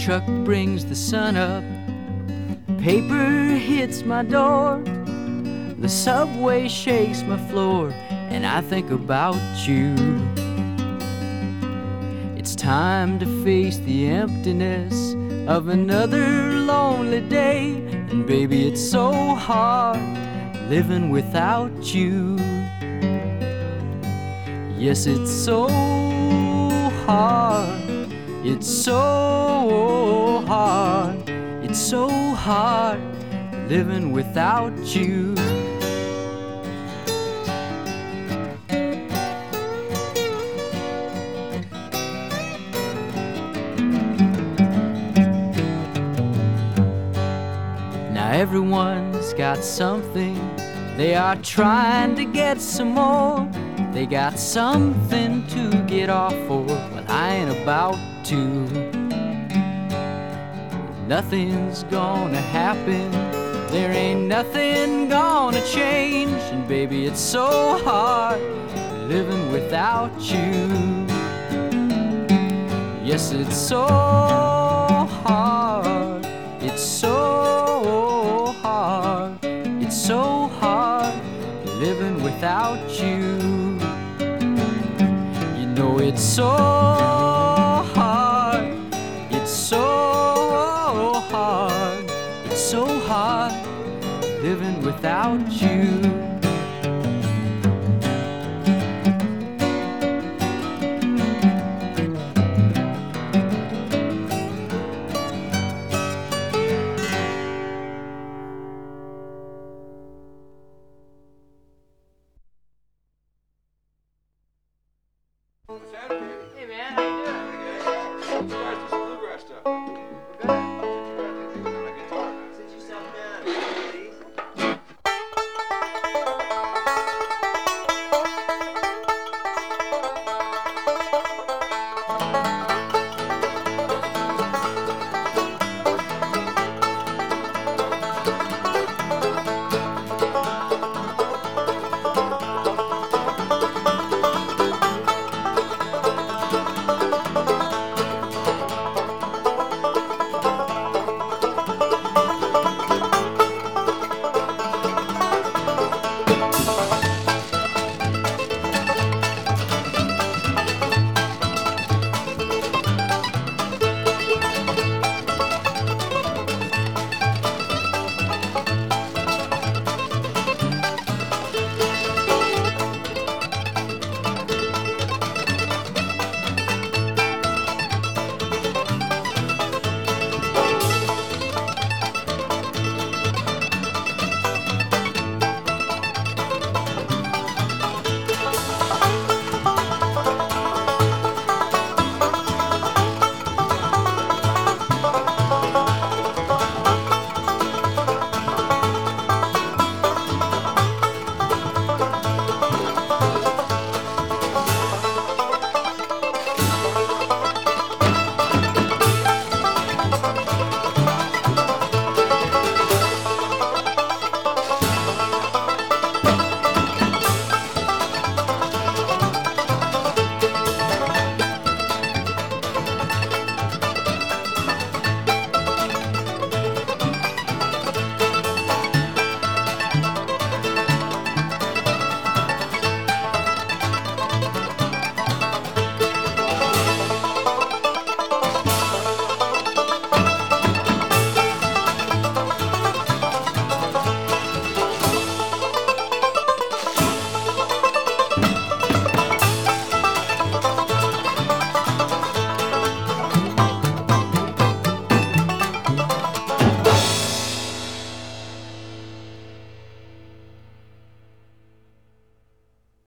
truck brings the sun up, paper hits my door, the subway shakes my floor, and I think about you. It's time to face the emptiness of another lonely day, and baby, it's so hard living without you. Yes, it's so hard. It's so hard. It's so hard living without you. Now everyone's got something, they are trying to get some more. They got something to get off for, well, I ain't about to. Nothing's gonna happen, there ain't nothing gonna change, and baby, it's so hard living without you. Yes, it's so hard. It's so hard. It's so hard living without you. You know it's so hard. It's so hard. It's so hard living without you.